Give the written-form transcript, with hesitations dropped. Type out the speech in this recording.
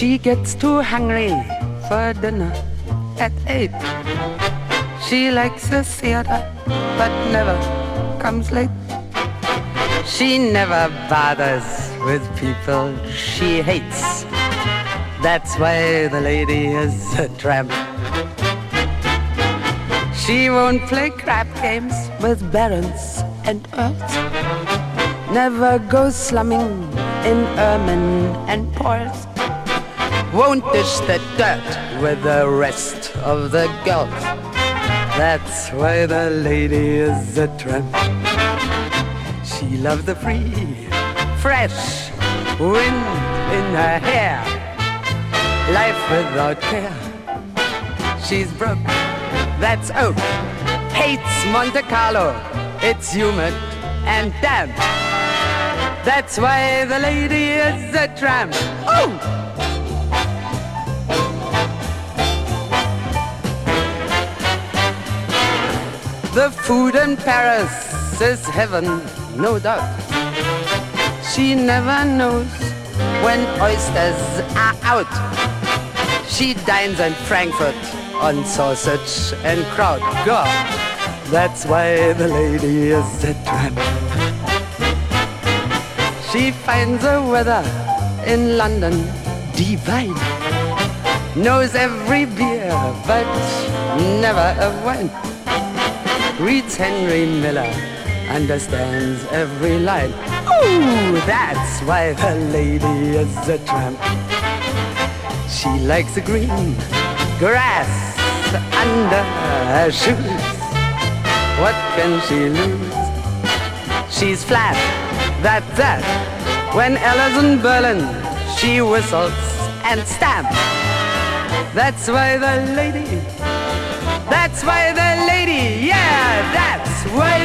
She gets too hungry for dinner at 8. She likes the theater, but never comes late. She never bothers with people she hates. That's why the lady is a tramp. She won't play crap games with barons and earls. Never goes slumming in ermine and pearls. Won't dish the dirt with the rest of the girls. That's why the lady is a tramp. She loves the free, fresh wind in her hair. Life without care. She's broke, that's oak. Hates Monte Carlo, it's humid and damp. That's why the lady is a tramp. Oh! The food in Paris is heaven, no doubt. She never knows when oysters are out. She dines in Frankfurt on sausage and kraut. God, that's why the lady is a tramp. She finds the weather in London divine. Knows every beer, but never a wine. Reads Henry Miller, understands every line. Ooh, that's why the lady is a tramp. She likes the green grass under her shoes. What can she lose? She's flat, that's that. When Ella's in Berlin, she whistles and stamps. That's why the lady, yeah, that's why